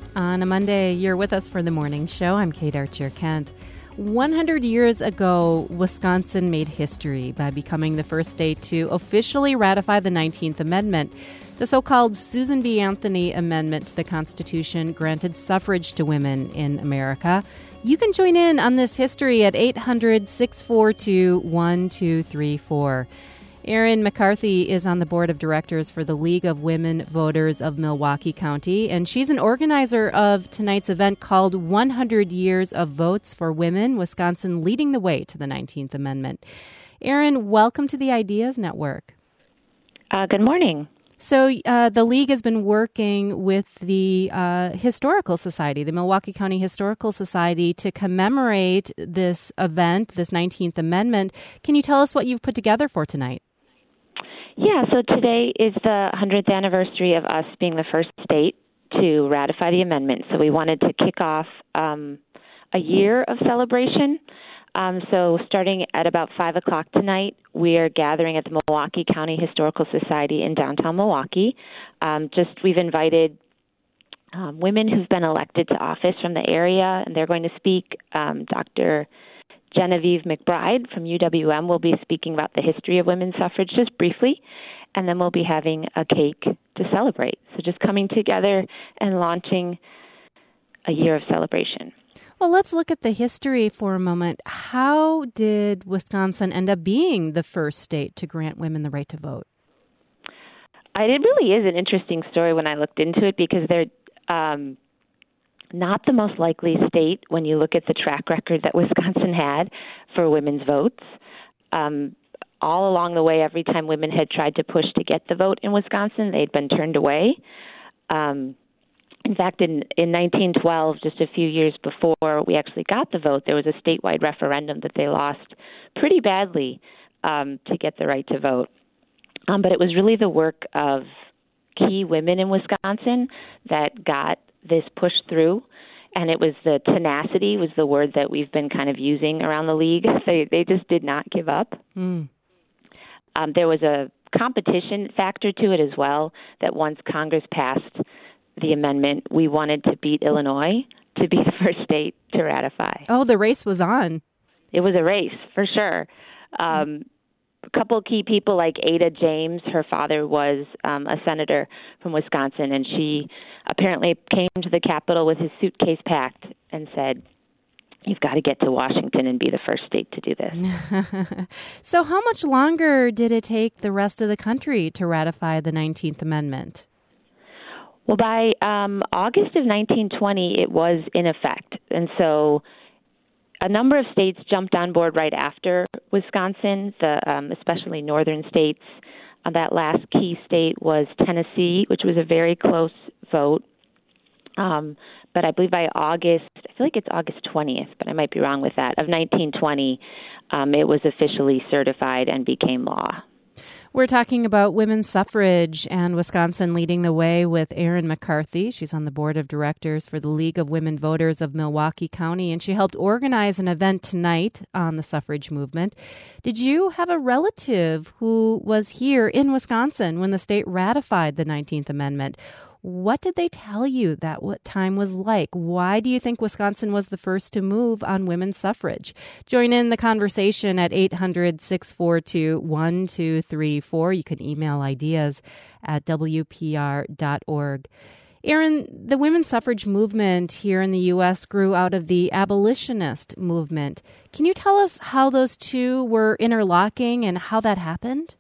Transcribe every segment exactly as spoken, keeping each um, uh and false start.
On a Monday, you're with us for the morning show. I'm Kate Archer-Kent. one hundred years ago, Wisconsin made history by becoming the first state to officially ratify the nineteenth Amendment. The so-called Susan B. Anthony Amendment to the Constitution granted suffrage to women in America. You can join in on this history at eight hundred, six four two, one two three four. Erin McCarthy is on the board of directors for the League of Women Voters of Milwaukee County, and she's an organizer of tonight's event called one hundred Years of Votes for Women, Wisconsin Leading the Way to the nineteenth Amendment. Erin, welcome to the Ideas Network. Uh, good morning. So uh, the League has been working with the uh, Historical Society, the Milwaukee County Historical Society, to commemorate this event, this nineteenth Amendment. Can you tell us what you've put together for tonight? Yeah, so today is the hundredth anniversary of us being the first state to ratify the amendment. So we wanted to kick off um, a year of celebration. Um, so starting at about five o'clock tonight, we are gathering at the Milwaukee County Historical Society in downtown Milwaukee. Um, just we've invited um, women who've been elected to office from the area, and they're going to speak. Um, Doctor Genevieve McBride from U W M will be speaking about the history of women's suffrage just briefly, and then we'll be having a cake to celebrate. So just coming together and launching a year of celebration. Well, let's look at the history for a moment. How did Wisconsin end up being the first state to grant women the right to vote? It really is an interesting story when I looked into it, because they're um, not the most likely state when you look at the track record that Wisconsin had for women's votes. Um, all along the way, every time women had tried to push to get the vote in Wisconsin, they'd been turned away. Um, in fact, in, in nineteen twelve, just a few years before we actually got the vote, there was a statewide referendum that they lost pretty badly um, to get the right to vote. Um, but it was really the work of key women in Wisconsin that got this pushed through, and it was the tenacity was the word that we've been kind of using around the league. They they just did not give up. Mm. Um, there was a competition factor to it as well, that once Congress passed the amendment, we wanted to beat Illinois to be the first state to ratify. Oh, the race was on. It was a race, for sure. Um, a couple key people like Ada James, her father was um, a senator from Wisconsin, and she apparently came to the Capitol with his suitcase packed and said, "You've got to get to Washington and be the first state to do this." So how much longer did it take the rest of the country to ratify the nineteenth Amendment? Well, by um, August of nineteen twenty, it was in effect. And so a number of states jumped on board right after Wisconsin, the um, especially northern states. Uh, that last key state was Tennessee, which was a very close vote. Um, but I believe by August, I feel like it's August twentieth, but I might be wrong with that, of nineteen twenty, um, it was officially certified and became law. We're talking about women's suffrage and Wisconsin leading the way with Erin McCarthy. She's on the board of directors for the League of Women Voters of Milwaukee County, and she helped organize an event tonight on the suffrage movement. Did you have a relative who was here in Wisconsin when the state ratified the nineteenth Amendment? What did they tell you that what time was like? Why do you think Wisconsin was the first to move on women's suffrage? Join in the conversation at eight hundred, six four two, one two three four. You can email ideas at w p r dot org. Erin, the women's suffrage movement here in the U S grew out of the abolitionist movement. Can you tell us how those two were interlocking and how that happened?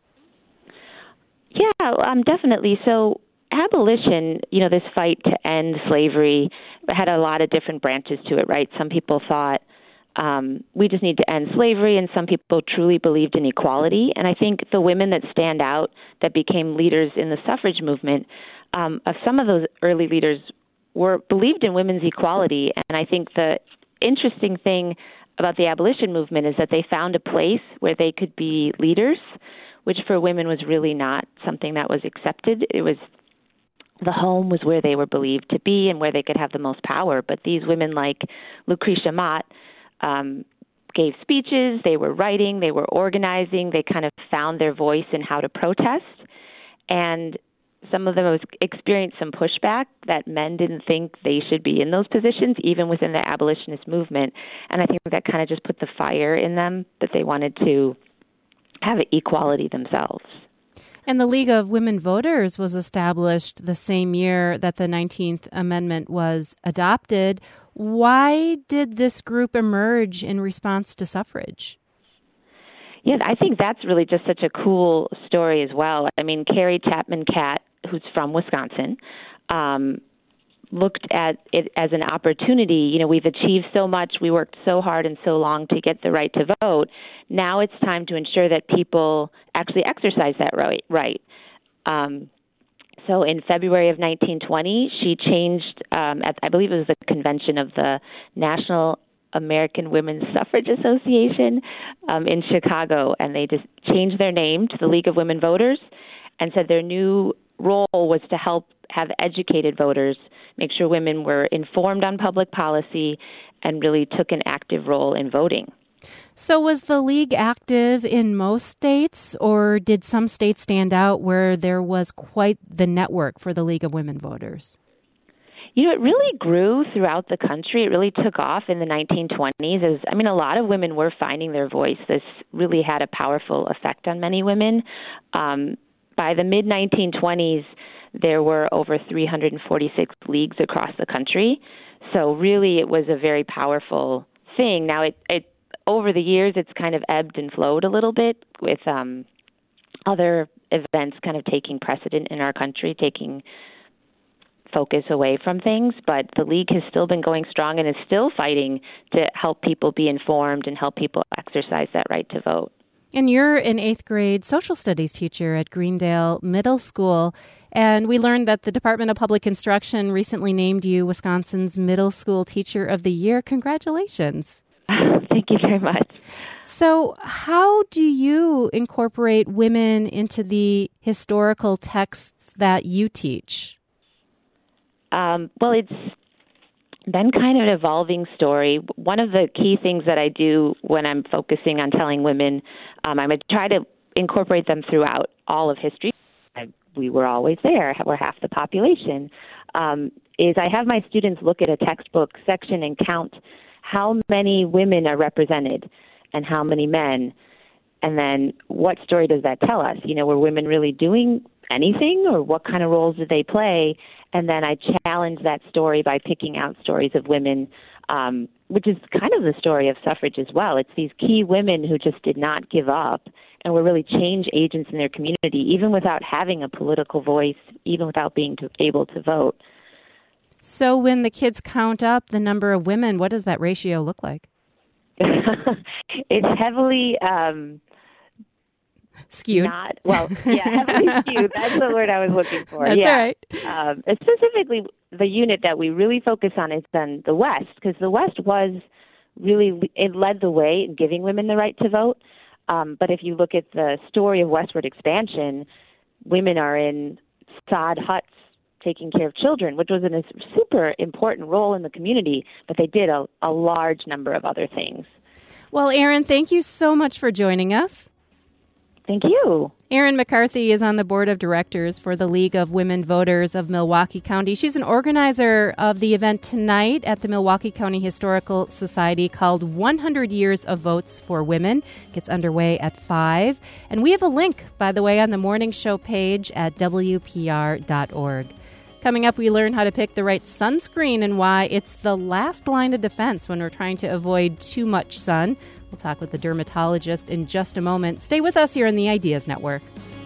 Yeah, um, definitely. So abolition, you know, this fight to end slavery had a lot of different branches to it, right? Some people thought um, we just need to end slavery, and some people truly believed in equality. And I think the women that stand out that became leaders in the suffrage movement, um, of some of those early leaders were believed in women's equality. And I think the interesting thing about the abolition movement is that they found a place where they could be leaders, which for women was really not something that was accepted. It was the home was where they were believed to be and where they could have the most power. But these women like Lucretia Mott um, gave speeches, they were writing, they were organizing, they kind of found their voice in how to protest. And some of them experienced some pushback that men didn't think they should be in those positions, even within the abolitionist movement. And I think that kind of just put the fire in them that they wanted to have equality themselves. And the League of Women Voters was established the same year that the nineteenth Amendment was adopted. Why did this group emerge in response to suffrage? Yeah, I think that's really just such a cool story as well. I mean, Carrie Chapman Catt, who's from Wisconsin, um, looked at it as an opportunity. You know, we've achieved so much. We worked so hard and so long to get the right to vote. Now it's time to ensure that people actually exercise that right. right. Um, so in February of nineteen twenty, she changed, um, at, I believe it was the convention of the National American Women's Suffrage Association um, in Chicago, and they just changed their name to the League of Women Voters and said their new role was to help have educated voters, make sure women were informed on public policy, and really took an active role in voting. So was the League active in most states, or did some states stand out where there was quite the network for the League of Women Voters? You know, it really grew throughout the country. It really took off in the nineteen twenties. As I mean, a lot of women were finding their voice. This really had a powerful effect on many women. Um, by the mid nineteen twenties, there were over three hundred forty-six leagues across the country. So really, it was a very powerful thing. Now, it, it over the years, it's kind of ebbed and flowed a little bit with um, other events kind of taking precedent in our country, taking focus away from things. But the League has still been going strong and is still fighting to help people be informed and help people exercise that right to vote. And you're an eighth grade social studies teacher at Greendale Middle School. And we learned that the Department of Public Instruction recently named you Wisconsin's Middle School Teacher of the Year. Congratulations. Thank you very much. So how do you incorporate women into the historical texts that you teach? Um, well, it's been kind of an evolving story. One of the key things that I do when I'm focusing on telling women, um, I'm going to try to incorporate them throughout all of history. I, we were always there. We're half the population. Um, is I have my students look at a textbook section and count how many women are represented and how many men. And then what story does that tell us? You know, were women really doing anything, or what kind of roles did they play? And then I challenge that story by picking out stories of women, um, which is kind of the story of suffrage as well. It's these key women who just did not give up and were really change agents in their community, even without having a political voice, even without being to, able to vote. So when the kids count up the number of women, what does that ratio look like? It's heavily um, skewed. Not well, yeah, heavily skewed. That's the word I was looking for. That's yeah. all right. Um, specifically, the unit that we really focus on is then the West, because the West was really it led the way in giving women the right to vote. Um, but if you look at the story of westward expansion, women are in sod huts taking care of children, which was a super important role in the community, but they did a, a large number of other things. Well, Erin, thank you so much for joining us. Thank you. Erin McCarthy is on the board of directors for the League of Women Voters of Milwaukee County. She's an organizer of the event tonight at the Milwaukee County Historical Society called one hundred Years of Votes for Women. It gets underway at five. And we have a link, by the way, on the morning show page at W P R dot org. Coming up, we learn how to pick the right sunscreen and why it's the last line of defense when we're trying to avoid too much sun. We'll talk with the dermatologist in just a moment. Stay with us here on the Ideas Network.